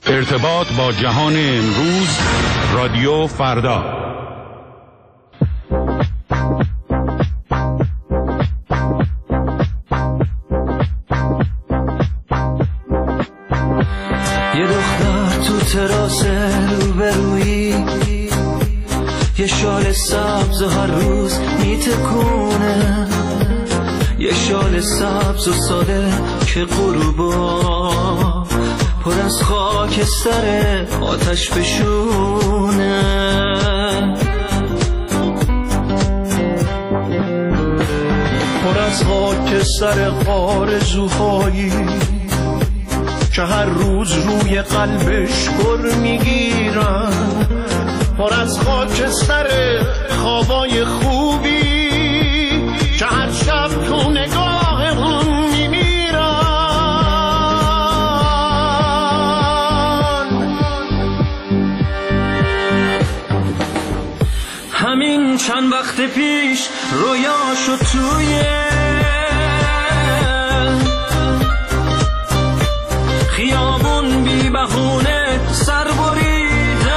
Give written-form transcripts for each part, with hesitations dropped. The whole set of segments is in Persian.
ارتباط با جهان امروز، رادیو فردا. یه دختر تو تراس روبرویی، یه شال سبز و هر روز میتکونه، یه شال سبز و ساده که غروبا پر از خاکستر آتش بشونه. پر از خاکستر آرزوهایی که هر روز روی قلبش پر میگیرن، پر از خاکستر خوابای خوبی که هر شب تو نگاه اون میمیرن. همین چند وقت پیش رویاشو توی خیابون بی بهونه سر بریدن،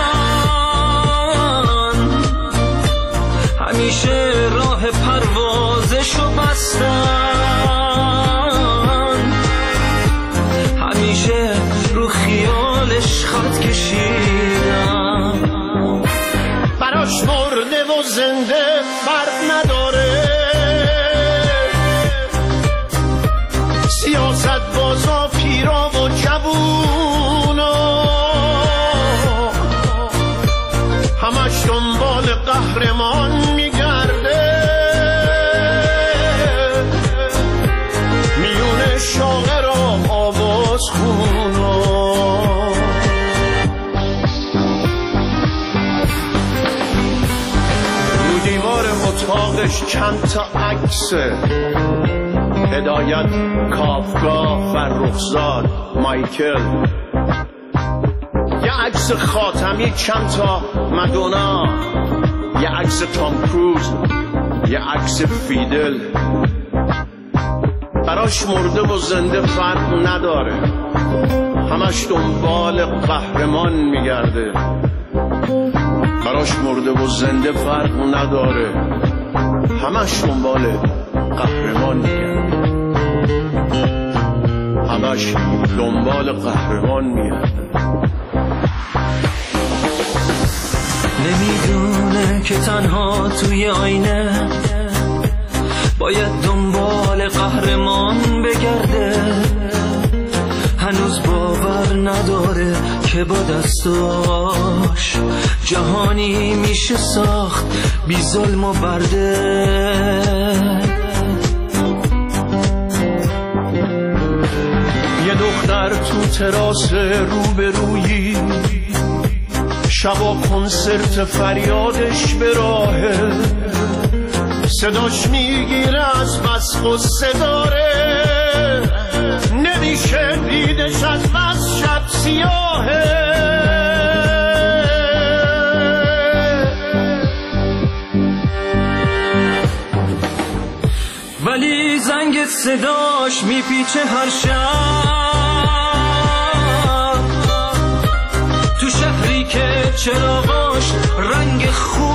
همیشه راه پروازشو بستن، همیشه رو خیالش خط کشیدن. براش مرده و زنده فرق نداره، سیاست بازا پیرا و جوونا همش دنبال قهرمان میگرده، میون شاعر و آواز خونا. رو دیوار اتاقش چند تا عکسه، هدایت، کافکا، فرخزاد، مایکل، یه عکس خاتمی، چند تا مدونا، یه عکس تام کروز، یه عکس فیدل. براش مرده و زنده فرق نداره، همش دنبال قهرمان میگرده. براش مرده و زنده فرق نداره، همش دنبال قهرمان میگرده، همش دنبال قهرمان میگرده. نمیدونه که تنها توی آینه باید دنبال قهرمان بگرده، هنوز باور نداره که با دستاش جهانی میشه ساخت بی ظلم و برده. یه دختر تو تراس روبرویی، شبا کنسرت فریادش به راهه، صداش میگیره از بس غصه داره، نمیشه دیدش از بس شب سیاهه. ولی زنگ صداش میپیچه هر شب، تو شهری که چراغاش رنگ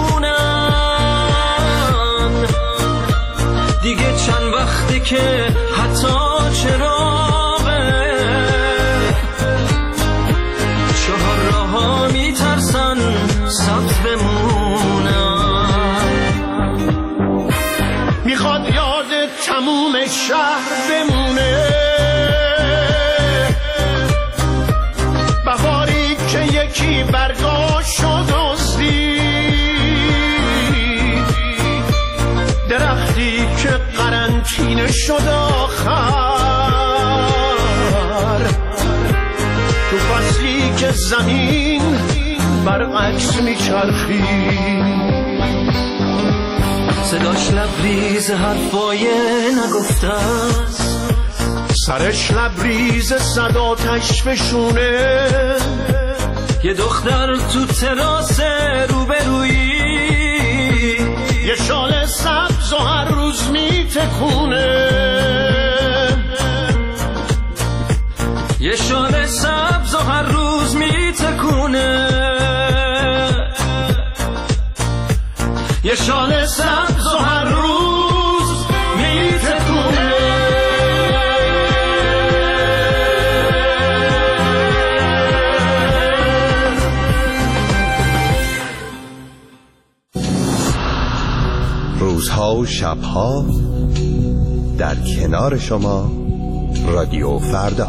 خونن، دیگه چند وقته که حتی چراغه چهار راه‌ها میترسن سبز بمونن. میخواد یاد تموم شهر بمونه، بهاری که یکی برگاشو دزدید، درختی که قرنطینه شد آخر، تو فصلی که زمین برعکس میچرخید. صداش لبریز حرفای نگفته است، سرش لبریز صد آتش فشونه. یه دختر تو تراس روبرویی، یه شال سبز و هر روز میتکونه، یه شال سبز و هر روز میتکونه، یه شال سبز و هر روز میتکونه. روزها و شبها در کنار شما رادیو فردا.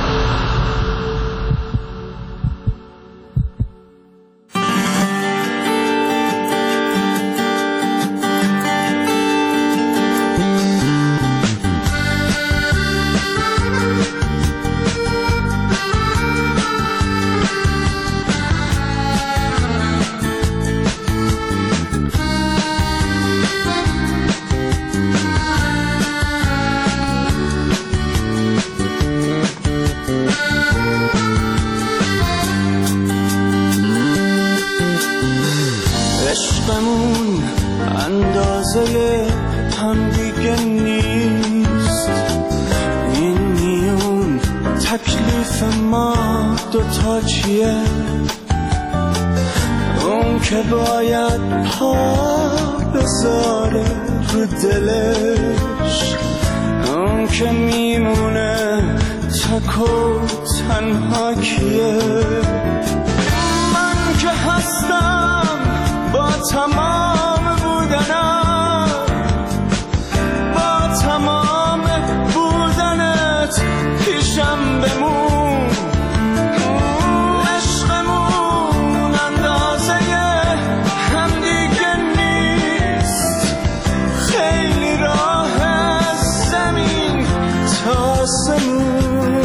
عشقمون اندازه هم دیگه نیست، این میون تکلیف ما دوتا چیه؟ اون که باید پا بذاره رو دلش، اون که میمونه تک و تنها کیه؟ من که هستم با تمام بودنم، با تمام بودنت پیشم بمون. عشقمون اندازه هم دیگه نیست، خیلی راه از زمین تا آسمون.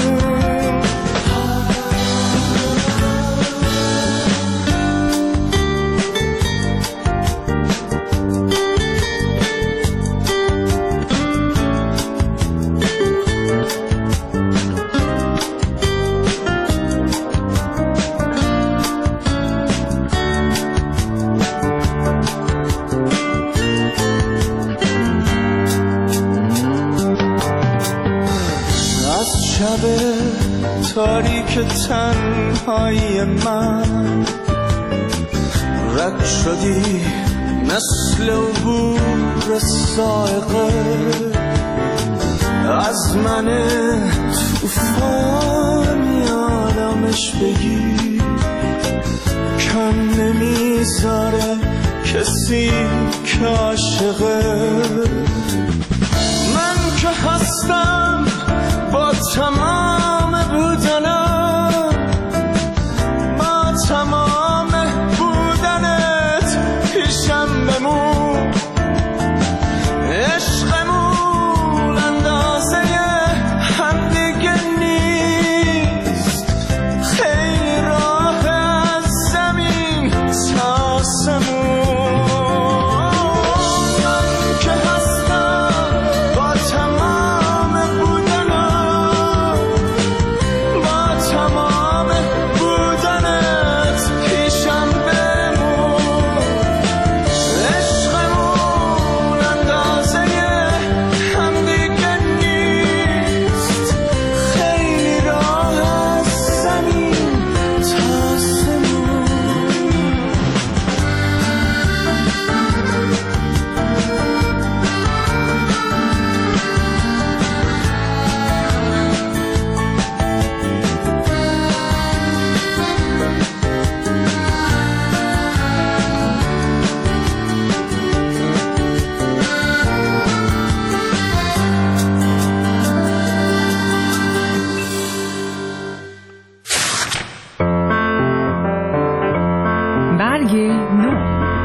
شب تاریک تنهایی من رد شدی مثل عبور صاعقه از من توفان آرامش بگیر، کم نمیذاره کسی که عاشقه. من که هستم با تمام بودنم، با تمام بودنت پیشم بمون. عشقمون اندازه هم دیگه نیست، خیلی راه از زمین تا آسمون. من که هستم با تمام بودنم، با تمام بودنت پیشم بمون. عشقمون اندازه هم دیگه نیست، خیلی راه از زمین تا آسمون. برگ نو.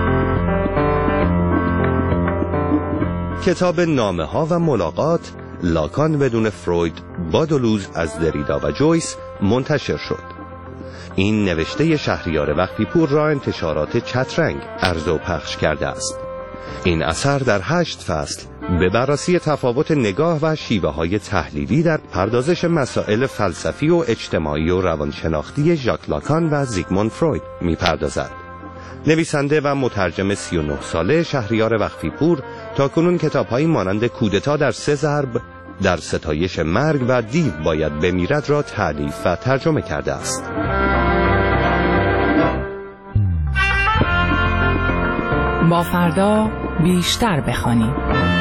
کتاب نامه ها و ملاقات لاکان بدون فروید با دولوز از دریدا و جویس منتشر شد. این نوشته شهریار وقتی پور را انتشارات چترنگ عرض و پخش کرده است. این اثر در 8 فصل به بررسی تفاوت نگاه و شیوه های تحلیلی در پردازش مسائل فلسفی و اجتماعی و روانشناختی ژاک لاکان و زیگموند فروید می‌پردازد. نویسنده و مترجم 39 ساله شهریار وقتی پور تاکنون کتاب‌هایی مانند کودتا در 3 ضرب، در ستایش مرگ و دیو باید بمیرد را تألیف و ترجمه کرده است. با فردا بیشتر بخوانیم.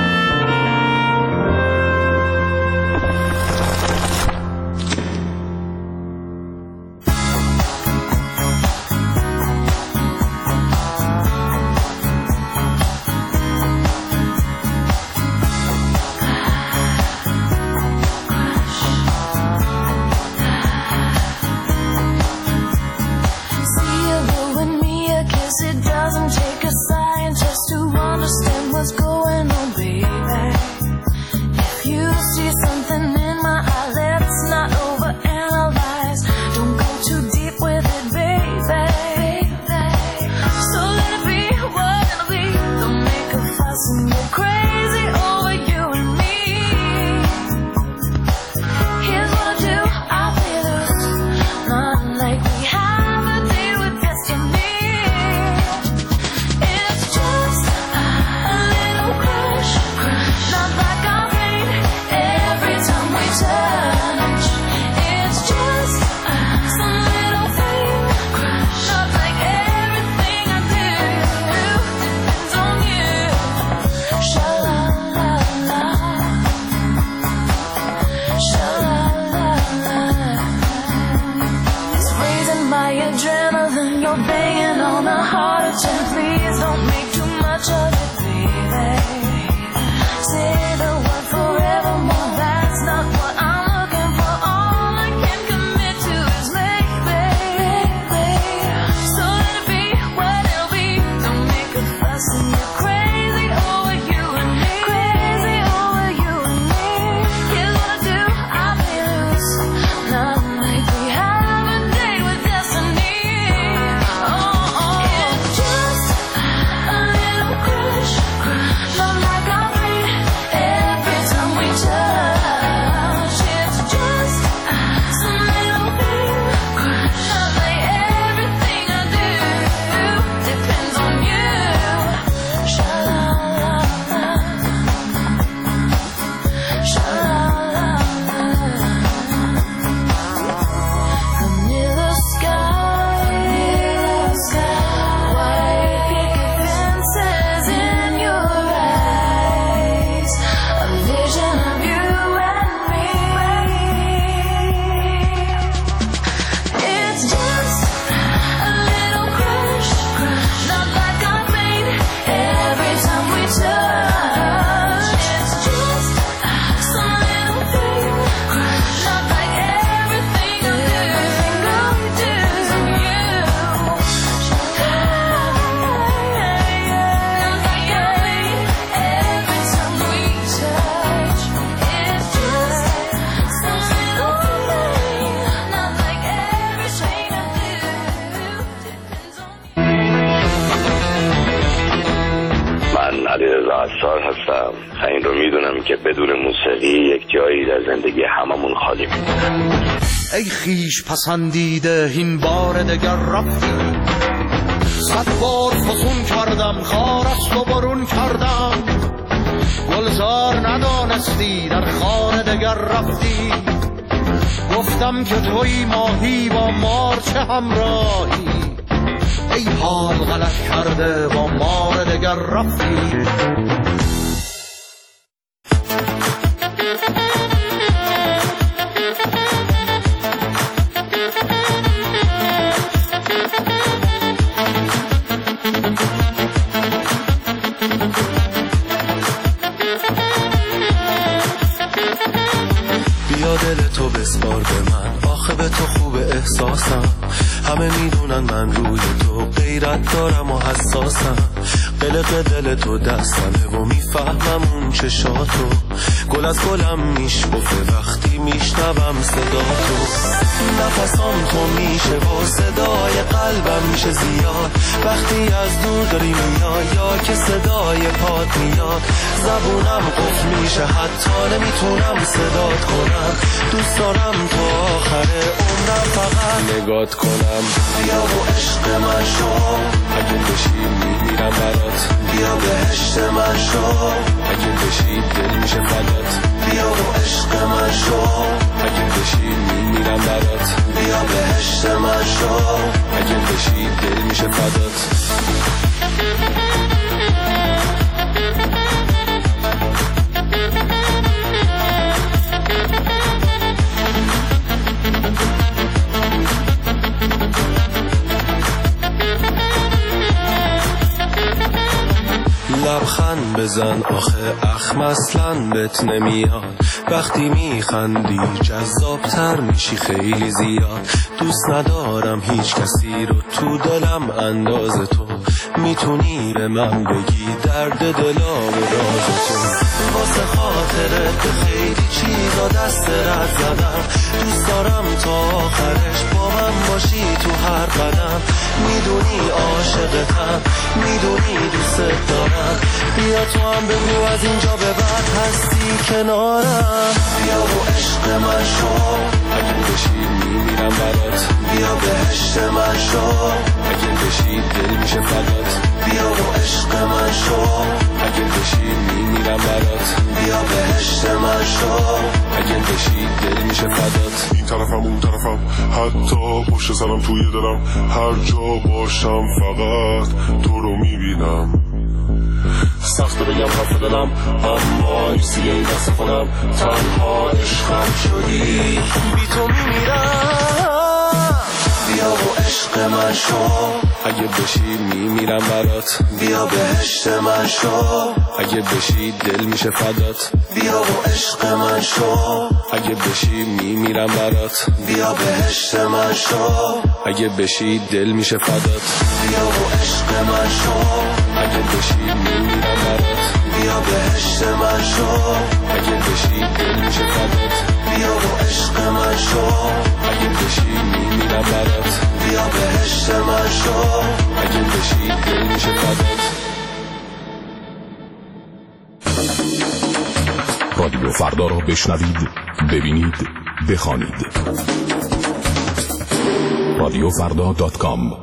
هستم. این رو میدونم که بدون موسیقی یک جایی در زندگی هممون خالی میمونه. ای خیش پسندیده این بار دگر رفتی، 100 بار فسون کردم خار است و برون کردم، گلزار ندانستی در خار دگر رفتی، گفتم که توی ماهی با مار چه همراهی، ای حال غلط کرده با مار دگر رفتی. بیا دل تو بسپار به من، آخه به تو خوب احساسم، همه میدونن من روی تو غیرت دارم و حساسم، قلق دل تو دستمه و میفهمم اون چشاتو، گل از گلم میشکفه وقتی میشنوم صدا تو، نفسام تو میشه و صدای قلبم میشه زیاد، وقتی از دور داری میای یا که صدای پات میاد، زبونم قفل میشه حتی نمیتونم صدات کنم، دوست دارم تو آخر عمرم فقط نگات کنم. بیا و عشق من شو، اگه بشی میمیرم برات، بیا بهشت من شو، اگه بشی دل میشه فدات، بیا و عشق من شو، اگه بشی میمیرم برات، بیا بهشت من شو، اگه بشی دل میشه فدات. لبخند بزن آخه اخم اصلاً بهت نمیاد. وقتی میخندی جذابتر میشی خیلی زیاد. دوست ندارم هیچ کسی رو تو دلم انداز تو. میتونی به من بگی درد دلا و راز تو. واسه خاطرت به خیلی چیزا دست رد زدم. دوست دارم تا آخرش با من باشی تو هر قدم. میدونی عاشقتم، میدونی دوست دارم. بیا تو هم بگو از اینجا به بعد هستی کنارم. بیا و عشق من شو، اگه بشی میمیرم برات. بیا بهشت من شو، اگه بشی دل میشه فدات. بیا و عشق من شو، اگه بشی میمیرم برات. بیا بهشت من شو، اگه بشی دل میشه فدات. این طرفم اون طرفم، حتی پشت سرم توی دلم. هر جا باشم فقط تو رو میبینم. سخت بگم حرف دلم اما نیستی این دست خودم. تنها عشقم شدی، بی تو میمیرم. بیا و عشق من شو، اگه بشی میمیرم برات. بیا بهشت من شو، اگه بشی دل میشه فدات. بیا و عشق من شو، اگه بشی میمیرم برات. بیا بهشت من شو، اگه بشی دل میشه فدات. بیا و عشق من شو، اگه بشی میمیرم برات. بیا بهشت من شو، اگه بشی دل میشه فدات. بیا و عشق من شو، اگه بشی میمیرم برات. بیا بهشت من شو، اگه بشی دل میشه فدات. رادیو فردا را بشنوید، ببینید، بخوانید. radiofrda.com.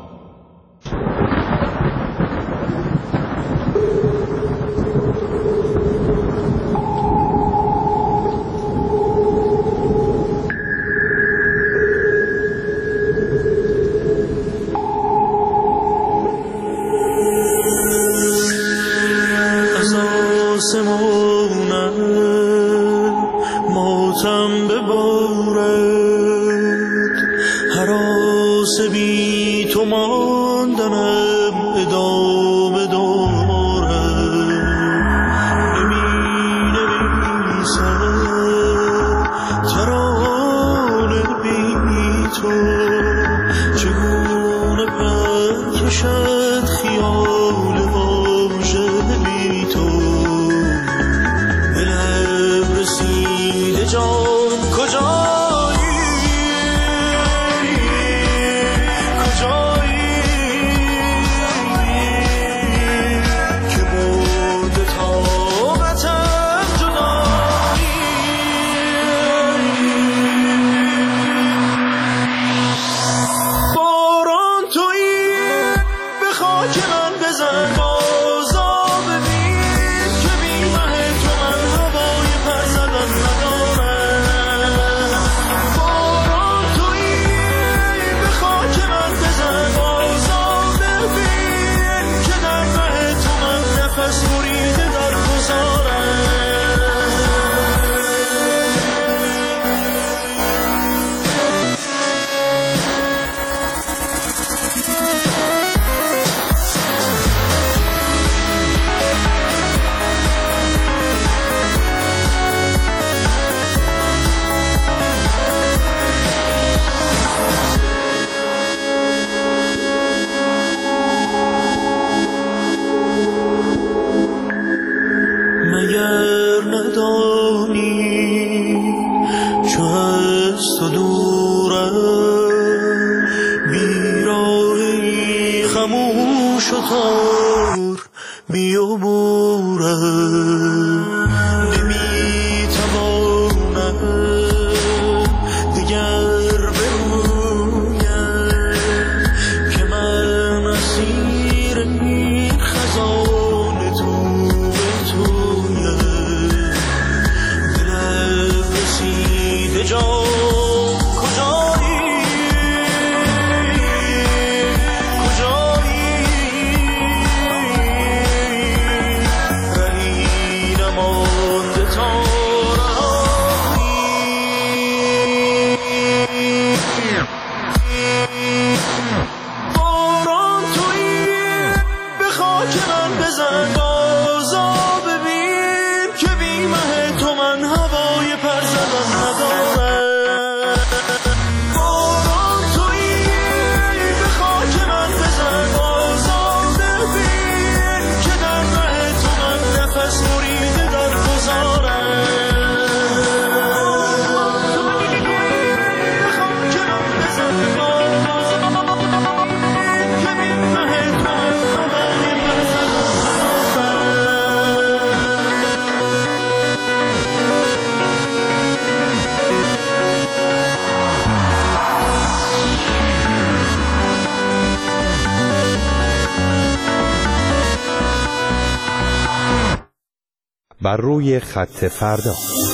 باران تویی به خاک من بزن، بر روی خط فردا.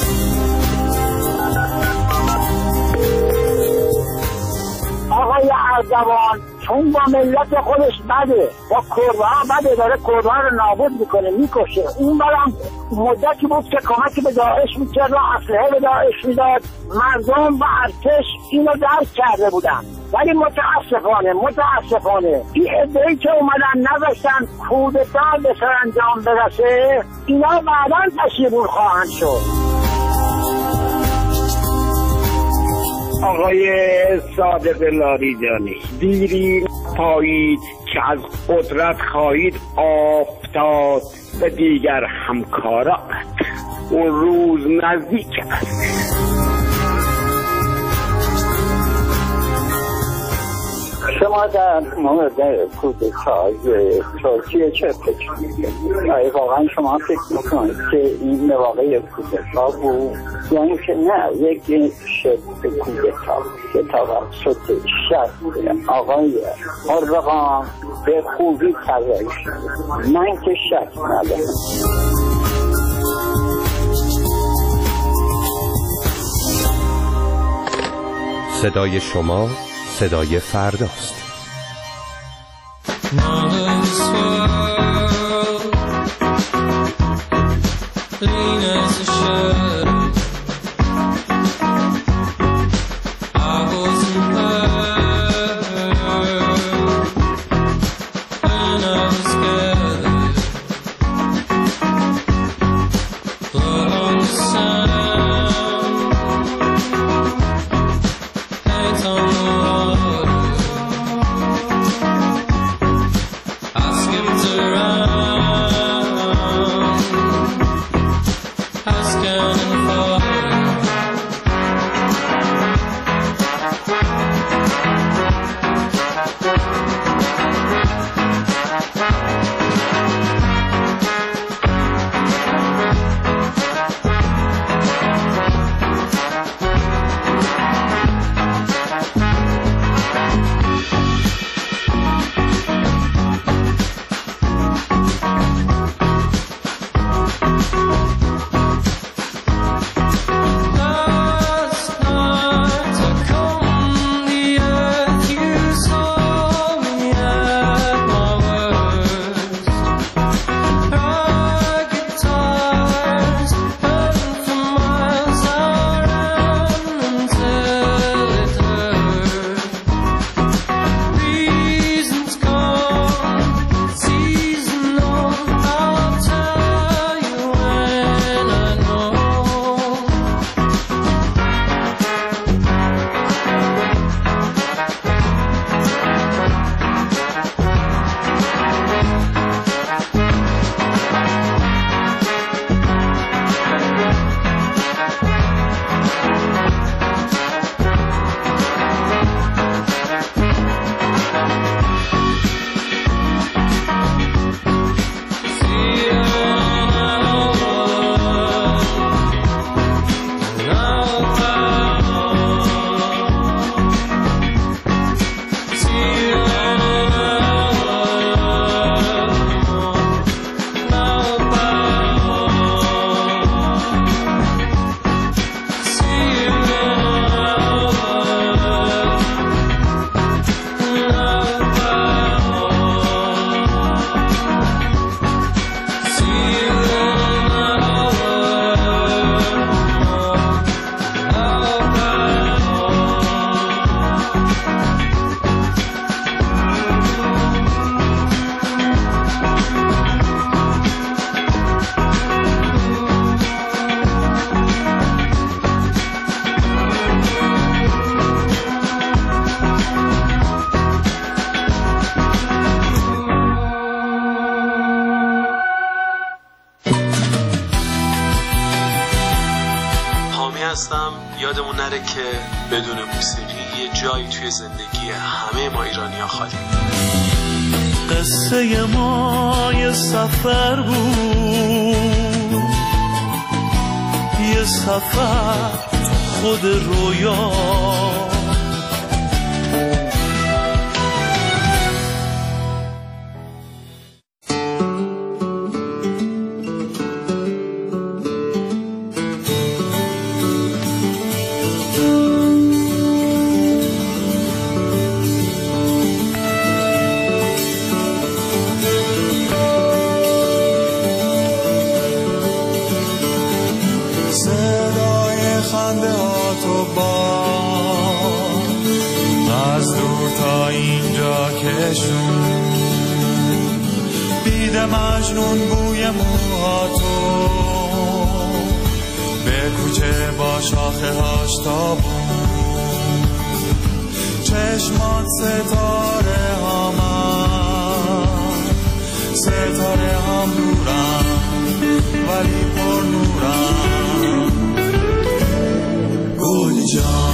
آقای اردوان چون با ملت خودش بده، با کردها بده، داره کردها رو نابود میکنه، میکشه. اون برم مدتی بود که کمکی به داعش میکرد و اسلحه به داعش میداد، مردم و ارتش اینو درک کرده بودن. ولی متاسفانه این عده‌ای که اومدن نذاشتن کودتا به سرانجام برسه، اینا بعداً پشیمون خواهند شد. آقای صادق لاریجانی، دیری پایید که از قدرت خواهید افتاد به دیگر همکارات، اون روز نزدیک است. شما در مورد کودتای ترکیه چه فکر می‌کنید؟ آیا واقعا شما فکر می‌کنید که این مواقع کودتا بود یا اینکه نه یک شبه کودتا که توسط شخص آقای اردوغان به خوبی طراحی شده؟ من که شک ندارم. صدای شما صدای فرداست. یادمون نره که بدون موسیقی یه جایی توی زندگی همه ما ایرانی‌ها خالی. قصه ما یه سفر بود، یه سفر خود رویا، دور تا اینجا کشون دیده مجنون بوی موهاتو به کوچه با شاخه هاش تابون چشمات ستاره هم نورم ولی پر نورم گل جان